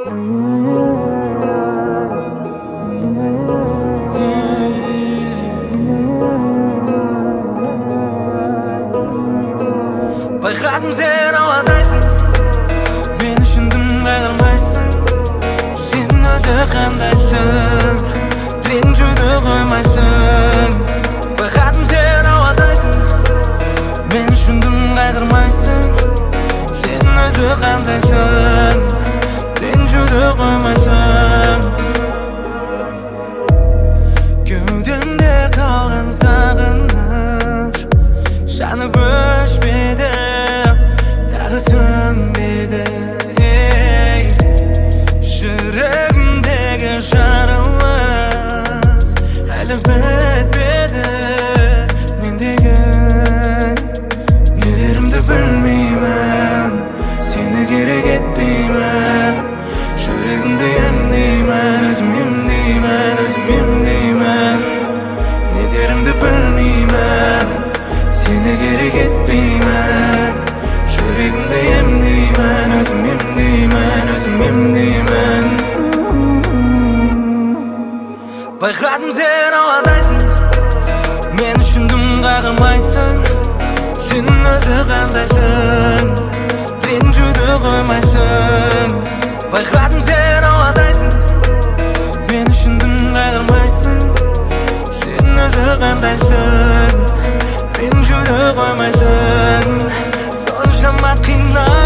Байқадым сен ауадайсың, мен үшін дым қайырмайсың. Сен өзі қандайсың, ренжуді қоймайсың. Байқадым сен ауадайсың, мен үшін дым қайырмайсың. Сен өзі қандайсың, ренжуді қоймайсың. Кеудемде қалған сағыныш жанып өшпеді, тағы сөнбеді. Жүрегімдегі жарылыс әлі бітпеді. Мендегі нелерімді білмеймін, сені керек етпеймін. Жүрегімді емдеймін, өзім емдеймін, өзім емдеймін. Нелерімді білмеймін, сені керек етпеймін. Жүрегімді емдеймін, өзім емдеймін, өзім емдеймін. Байқадым сен ауадайсың, мен үшін дым қағылмайсың. Сен өзі қандайсың, ренжуді қоймайсың. Байқадым сен ауадайсың, мен үшін дым қағылмайсың. Сен өзі қандайсың, ренжуді қоймайсың. Соншама қинап